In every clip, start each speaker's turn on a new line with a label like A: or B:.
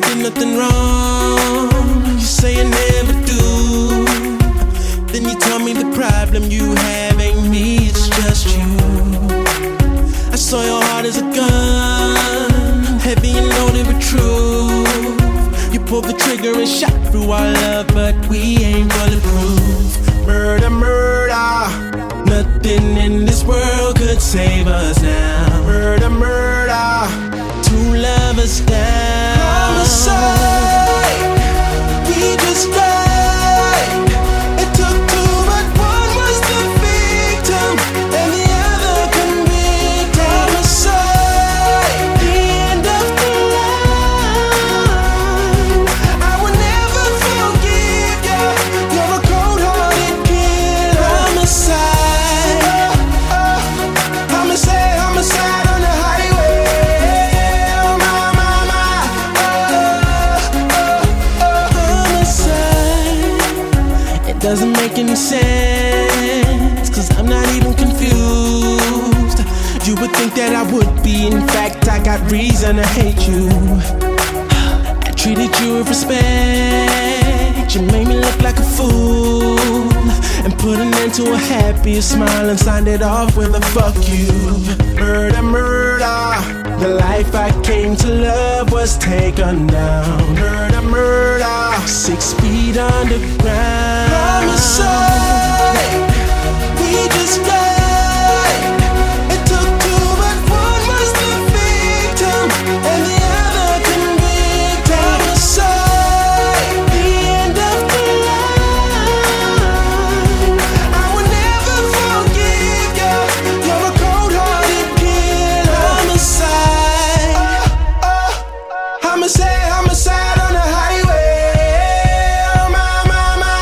A: did nothing wrong. You say I never do. Then you tell me the problem you have ain't me, it's just you. I saw your heart as a gun, heavy and loaded with truth. You pulled the trigger and shot through our love, but we ain't bulletproof. Murder, murder, nothing in this world could save us now. Murder, murder, two lovers down. Homicide, we just died. It took two, but one was the victim and the other convicted. Homicide, the end of the line. I will never forgive you. You're a cold-hearted killer. Homicide, homicide, homicide on the highway. Oh my, my, my. Homicide. It doesn't make any sense, 'cause I'm not even confused. You would think that I would be. In fact, I got reason to hate you. I treated you with respect. You made me look like a fool and put an end to a happier smile and signed it off with a fuck you. Murder, murder, the life I came to love was taken down. Murder, murder, 6 feet underground. Homicide, we just died. It took two, but one was the victim and the other convicted. Homicide, the end of the line. I will never forgive you. You're a cold-hearted killer. Homicide, homicide, homicide on the highway. Oh my, my, my.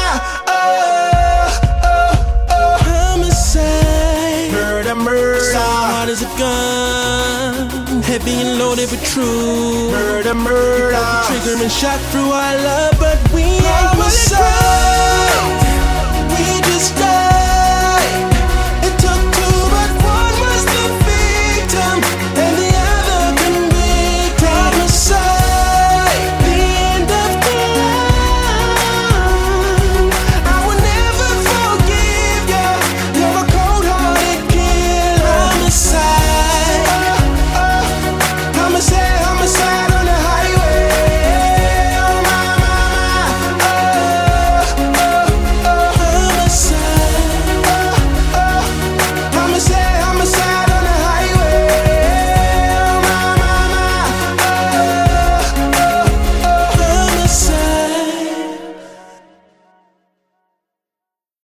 A: Homicide, murder, murder. Hard as a gun, heavy and loaded with truth. Murder, murder, trigger and shot through our love, but we ain't bulletproof.